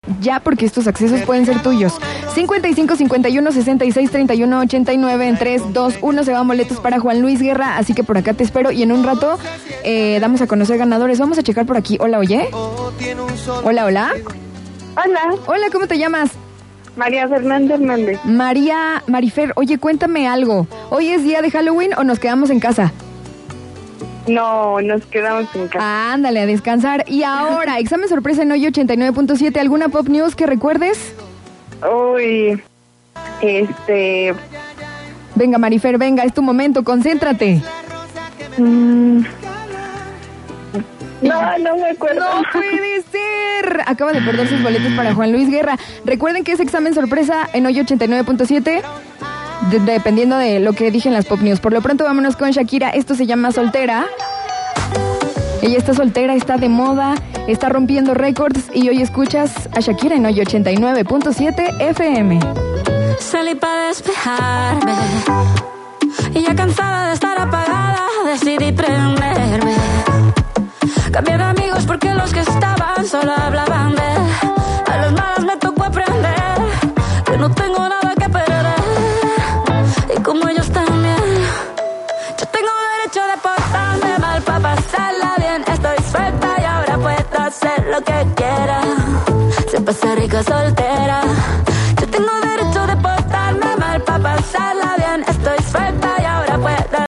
ya, porque estos accesos pueden ser tuyos. 55 51 66 31 89 en 3, 2, 1 se van boletos para Juan Luis Guerra, así que por acá te espero y en un rato damos a conocer ganadores. Vamos a checar por aquí. Hola, oye. Hola, hola. Hola. Hola, ¿cómo te llamas? María Fernanda Hernández. Marifer, oye, cuéntame algo. ¿Hoy es día de Halloween o nos quedamos en casa? No, nos quedamos en casa. Ándale, a descansar. Y ahora, examen sorpresa en hoy 89.7. ¿Alguna pop news que recuerdes? Uy, Venga, Marifer, venga, es tu momento, concéntrate. No me acuerdo. ¡No puede ser! Acaba de perder sus boletos para Juan Luis Guerra. Recuerden que es examen sorpresa en hoy 89.7. Dependiendo de lo que dije en las pop news. Por lo pronto vámonos con Shakira. Esto se llama Soltera. Ella está soltera, está de moda, está rompiendo récords y hoy escuchas a Shakira en hoy 89.7 FM. Salí para despejarme y ya cansada de estar apagada decidí prenderme. Cambié de amigos porque los que estaban solo hablaban de a las malas me tocó aprender que no tengo nada que perder. Y como ellos también, yo tengo derecho de portarme mal para pasarla bien. Estoy suelta y ahora puedo hacer lo que quiera. Se pasa rica soltera.